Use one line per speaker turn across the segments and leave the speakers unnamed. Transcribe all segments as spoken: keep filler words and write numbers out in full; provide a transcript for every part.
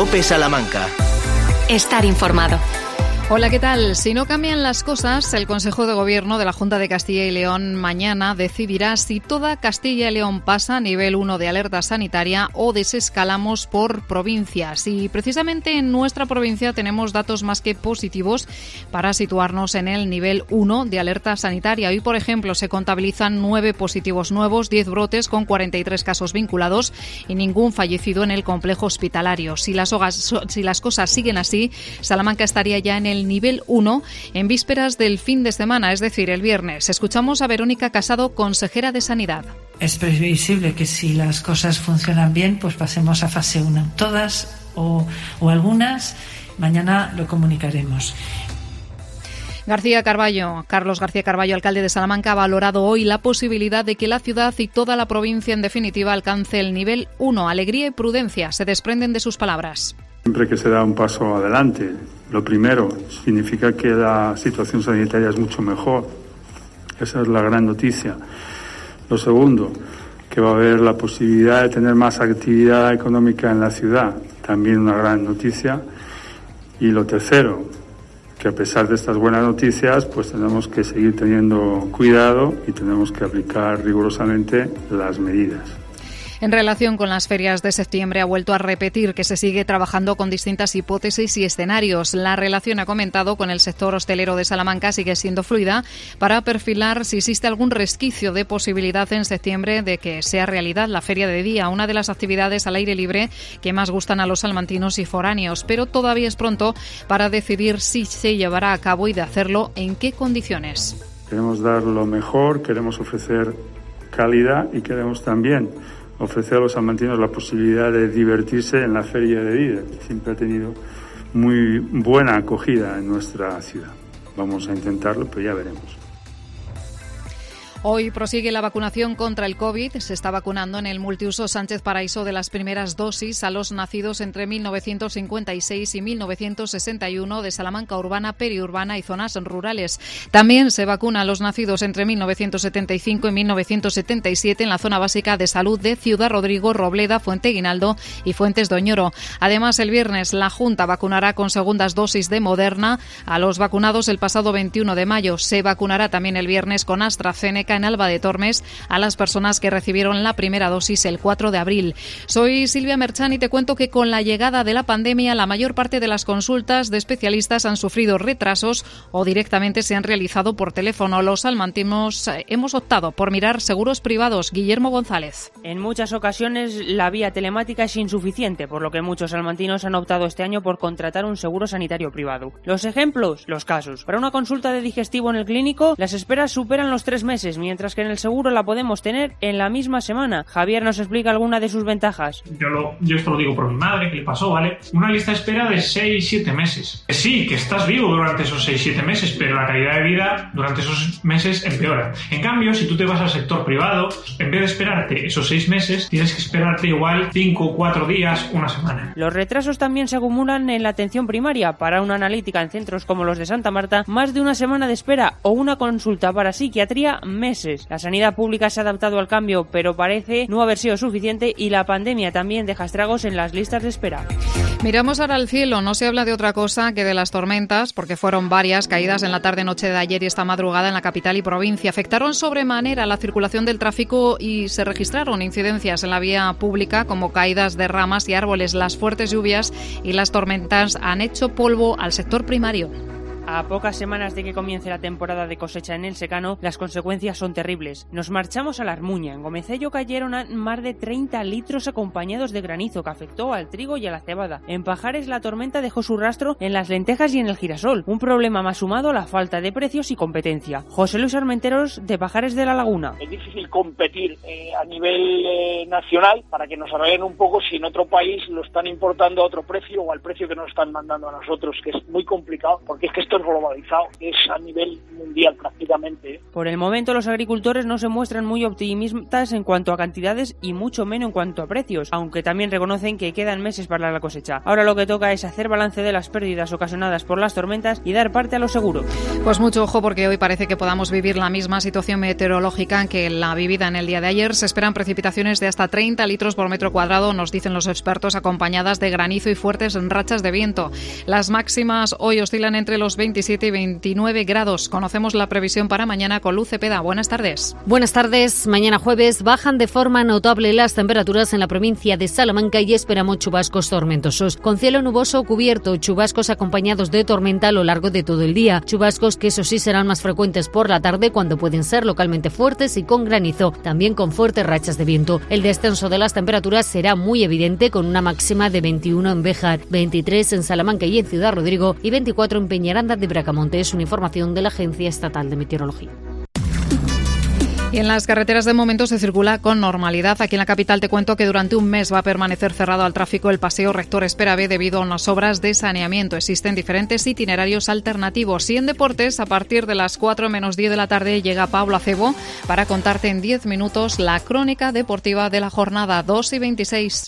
COPE Salamanca.
Estar informado.
Hola, ¿qué tal? Si no cambian las cosas, el Consejo de Gobierno de la Junta de Castilla y León mañana decidirá si toda Castilla y León pasa a nivel uno de alerta sanitaria o desescalamos por provincias. Y precisamente en nuestra provincia tenemos datos más que positivos para situarnos en el nivel uno de alerta sanitaria. Hoy, por ejemplo, se contabilizan nueve positivos nuevos, diez brotes con cuarenta y tres casos vinculados y ningún fallecido en el complejo hospitalario. Si las, hogas, si las cosas siguen así, Salamanca estaría ya en el nivel uno en vísperas del fin de semana, es decir, el viernes. Escuchamos a Verónica Casado, consejera de Sanidad.
Es previsible que si las cosas funcionan bien, pues pasemos a fase uno. Todas o, o algunas, mañana lo comunicaremos.
García Carballo, Carlos García Carballo, alcalde de Salamanca, ha valorado hoy la posibilidad de que la ciudad y toda la provincia, en definitiva, alcance el nivel uno. Alegría y prudencia se desprenden de sus palabras.
Siempre que se da un paso adelante, lo primero significa que la situación sanitaria es mucho mejor. Esa es la gran noticia. Lo segundo, que va a haber la posibilidad de tener más actividad económica en la ciudad. También una gran noticia. Y lo tercero, que a pesar de estas buenas noticias, pues tenemos que seguir teniendo cuidado y tenemos que aplicar rigurosamente las medidas.
En relación con las ferias de septiembre, ha vuelto a repetir que se sigue trabajando con distintas hipótesis y escenarios. La relación, ha comentado, con el sector hostelero de Salamanca sigue siendo fluida para perfilar si existe algún resquicio de posibilidad en septiembre de que sea realidad la feria de día, una de las actividades al aire libre que más gustan a los salmantinos y foráneos. Pero todavía es pronto para decidir si se llevará a cabo y, de hacerlo, en qué condiciones.
Queremos dar lo mejor, queremos ofrecer calidad y queremos también ofrecer a los salmantinos la posibilidad de divertirse en la feria de Dida, que siempre ha tenido muy buena acogida en nuestra ciudad. Vamos a intentarlo, pero ya veremos.
Hoy prosigue la vacunación contra el COVID. Se está vacunando en el multiuso Sánchez Paraíso de las primeras dosis a los nacidos entre mil novecientos cincuenta y seis y mil novecientos sesenta y uno de Salamanca urbana, periurbana y zonas rurales. También se vacuna a los nacidos entre mil novecientos setenta y cinco y mil novecientos setenta y siete en la zona básica de salud de Ciudad Rodrigo, Robleda, Fuente Guinaldo y Fuentes de Oñoro. Además, el viernes la Junta vacunará con segundas dosis de Moderna a los vacunados el pasado veintiuno de mayo. Se vacunará también el viernes con AstraZeneca en Alba de Tormes a las personas que recibieron la primera dosis el cuatro de abril. Soy Silvia Merchán y te cuento que con la llegada de la pandemia la mayor parte de las consultas de especialistas han sufrido retrasos o directamente se han realizado por teléfono. Los salmantinos hemos optado por mirar seguros privados. Guillermo González.
En muchas ocasiones la vía telemática es insuficiente, por lo que muchos salmantinos han optado este año por contratar un seguro sanitario privado. Los ejemplos, los casos. Para una consulta de digestivo en el clínico, las esperas superan los tres meses, mientras que en el seguro la podemos tener en la misma semana. Javier nos explica alguna de sus ventajas.
Yo, lo, yo esto lo digo por mi madre, que le pasó, ¿vale? Una lista de espera de seis siete meses. Sí, que estás vivo durante esos seis siete meses, pero la calidad de vida durante esos meses empeora. En cambio, si tú te vas al sector privado, en vez de esperarte esos seis meses, tienes que esperarte igual cinco cuatro días, una semana.
Los retrasos también se acumulan en la atención primaria. Para una analítica en centros como los de Santa Marta, más de una semana de espera o una consulta para psiquiatría, meses. La sanidad pública se ha adaptado al cambio, pero parece no haber sido suficiente y la pandemia también deja estragos en las listas de espera.
Miramos ahora al cielo. No se habla de otra cosa que de las tormentas, porque fueron varias caídas en la tarde-noche de ayer y esta madrugada en la capital y provincia. Afectaron sobremanera la circulación del tráfico y se registraron incidencias en la vía pública como caídas de ramas y árboles. Las fuertes lluvias y las tormentas han hecho polvo al sector primario.
A pocas semanas de que comience la temporada de cosecha en el secano, las consecuencias son terribles. Nos marchamos a la Armuña. En Gomecello cayeron más de treinta litros acompañados de granizo que afectó al trigo y a la cebada. En Pajares la tormenta dejó su rastro en las lentejas y en el girasol. Un problema más sumado a la falta de precios y competencia. José Luis Armenteros, de Pajares de la Laguna.
Es difícil competir eh, a nivel eh, nacional para que nos arreglen un poco si en otro país lo están importando a otro precio o al precio que nos están mandando a nosotros, que es muy complicado porque es que esto sector globalizado, es a nivel mundial prácticamente.
Por el momento los agricultores no se muestran muy optimistas en cuanto a cantidades y mucho menos en cuanto a precios, aunque también reconocen que quedan meses para la cosecha. Ahora lo que toca es hacer balance de las pérdidas ocasionadas por las tormentas y dar parte a lo seguro.
Pues mucho ojo, porque hoy parece que podamos vivir la misma situación meteorológica que la vivida en el día de ayer. Se esperan precipitaciones de hasta treinta litros por metro cuadrado, nos dicen los expertos, acompañadas de granizo y fuertes rachas de viento. Las máximas hoy oscilan entre los veintisiete y veintinueve grados. Conocemos la previsión para mañana con Luz Cepeda. Buenas tardes.
Buenas tardes. Mañana jueves bajan de forma notable las temperaturas en la provincia de Salamanca y esperamos chubascos tormentosos. Con cielo nuboso cubierto, chubascos acompañados de tormenta a lo largo de todo el día. Chubascos que eso sí serán más frecuentes por la tarde, cuando pueden ser localmente fuertes y con granizo, también con fuertes rachas de viento. El descenso de las temperaturas será muy evidente, con una máxima de veintiuno en Béjar, veintitrés en Salamanca y en Ciudad Rodrigo y veinticuatro en Peñaranda de Bracamonte. Es una información de la Agencia Estatal de Meteorología.
Y en las carreteras de momento se circula con normalidad. Aquí en la capital te cuento que durante un mes va a permanecer cerrado al tráfico el paseo Rector Espera B debido a unas obras de saneamiento. Existen diferentes itinerarios alternativos. Y en deportes, a partir de las cuatro menos diez de la tarde llega Pablo Acebo para contarte en diez minutos la crónica deportiva de la jornada dos y veintiséis.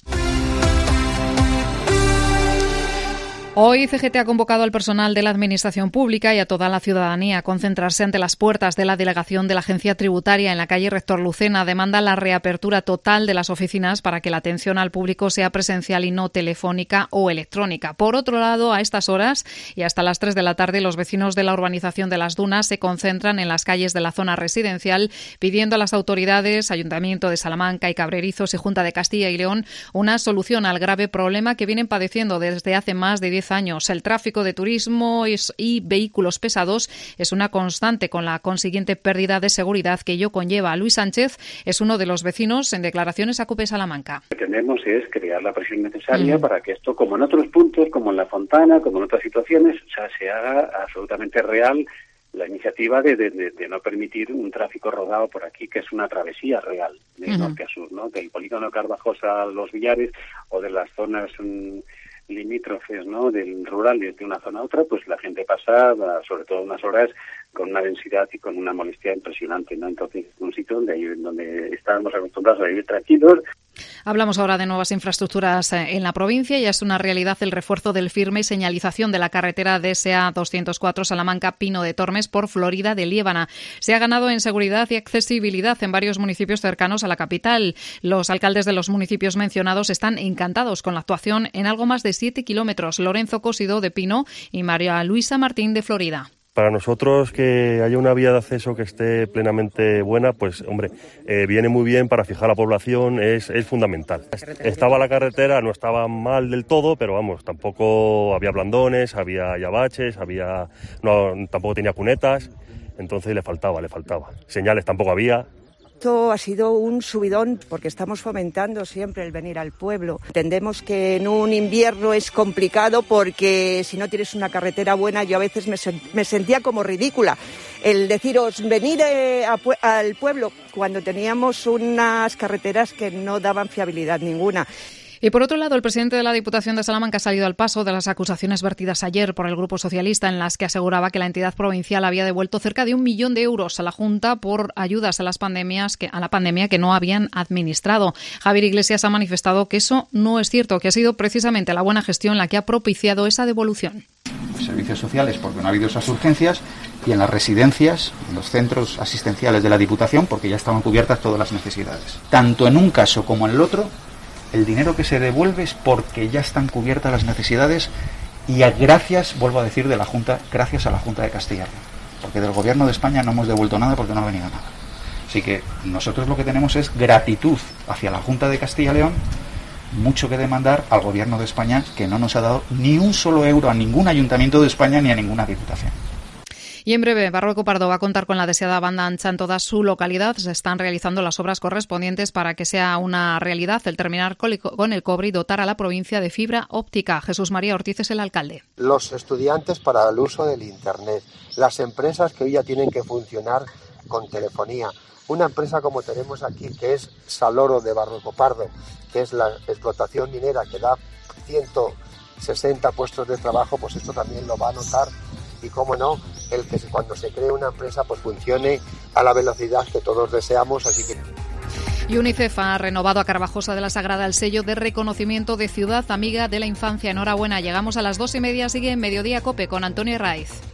Hoy C G T ha convocado al personal de la Administración Pública y a toda la ciudadanía a concentrarse ante las puertas de la delegación de la Agencia Tributaria en la calle Rector Lucena. Demanda la reapertura total de las oficinas para que la atención al público sea presencial y no telefónica o electrónica. Por otro lado, a estas horas y hasta las tres de la tarde, los vecinos de la urbanización de Las Dunas se concentran en las calles de la zona residencial pidiendo a las autoridades, Ayuntamiento de Salamanca y Cabrerizos y Junta de Castilla y León, una solución al grave problema que vienen padeciendo desde hace más de diez años. El tráfico de turismo y vehículos pesados es una constante, con la consiguiente pérdida de seguridad que ello conlleva. Luis Sánchez es uno de los vecinos en declaraciones a COPE Salamanca.
Lo que tenemos es crear la presión necesaria mm. para que esto, como en otros puntos, como en La Fontana, como en otras situaciones, o sea, se haga absolutamente real la iniciativa de, de, de, de no permitir un tráfico rodado por aquí, que es una travesía real de uh-huh. norte a sur, ¿no? Del polígono Carvajosa a Los Villares o de las zonas um, limítrofes, ¿no? Del rural desde una zona a otra, pues la gente pasa, sobre todo unas horas, con una densidad y con una molestia impresionante, ¿no? Entonces, un sitio donde, donde estábamos acostumbrados a vivir tranquilos.
Hablamos ahora de nuevas infraestructuras en la provincia. Ya es una realidad el refuerzo del firme y señalización de la carretera D S A doscientos cuatro Salamanca-Pino de Tormes por Florida de Liébana. Se ha ganado en seguridad y accesibilidad en varios municipios cercanos a la capital. Los alcaldes de los municipios mencionados están encantados con la actuación en algo más de siete kilómetros. Lorenzo Cosido de Pino y María Luisa Martín de Florida.
Para nosotros que haya una vía de acceso que esté plenamente buena, pues hombre, eh, viene muy bien para fijar la población, es, es fundamental. Estaba la carretera, no estaba mal del todo, pero vamos, tampoco había blandones, había ya baches, había, no, tampoco tenía cunetas, entonces le faltaba, le faltaba. Señales tampoco había.
Esto ha sido un subidón porque estamos fomentando siempre el venir al pueblo. Entendemos que en un invierno es complicado porque si no tienes una carretera buena, yo a veces me, me sentía como ridícula. El deciros venir eh, a, al pueblo cuando teníamos unas carreteras que no daban fiabilidad ninguna.
Y por otro lado, el presidente de la Diputación de Salamanca ha salido al paso de las acusaciones vertidas ayer por el Grupo Socialista, en las que aseguraba que la entidad provincial había devuelto cerca de un millón de euros a la Junta por ayudas a las pandemias que, a la pandemia que no habían administrado. Javier Iglesias ha manifestado que eso no es cierto, que ha sido precisamente la buena gestión la que ha propiciado esa devolución.
Servicios sociales, porque no ha habido esas urgencias, y en las residencias, en los centros asistenciales de la Diputación, porque ya estaban cubiertas todas las necesidades. Tanto en un caso como en el otro, el dinero que se devuelve es porque ya están cubiertas las necesidades y a gracias, vuelvo a decir, de la Junta, gracias a la Junta de Castilla y León. Porque del Gobierno de España no hemos devuelto nada porque no ha venido nada. Así que nosotros lo que tenemos es gratitud hacia la Junta de Castilla y León, mucho que demandar al Gobierno de España, que no nos ha dado ni un solo euro a ningún ayuntamiento de España ni a ninguna diputación.
Y en breve, Barrueco Pardo va a contar con la deseada banda ancha en toda su localidad. Se están realizando las obras correspondientes para que sea una realidad el terminar con el cobre y dotar a la provincia de fibra óptica. Jesús María Ortiz es el alcalde.
Los estudiantes para el uso del Internet, las empresas que hoy ya tienen que funcionar con telefonía. Una empresa como tenemos aquí, que es Saloro de Barrueco Pardo, que es la explotación minera que da ciento sesenta puestos de trabajo, pues esto también lo va a notar y, cómo no, el que cuando se cree una empresa pues funcione a la velocidad que todos deseamos. Así que
Y UNICEF ha renovado a Carvajosa de la Sagrada el sello de reconocimiento de Ciudad Amiga de la Infancia. Enhorabuena. Llegamos a las dos y media. Sigue en Mediodía COPE con Antonio Raiz.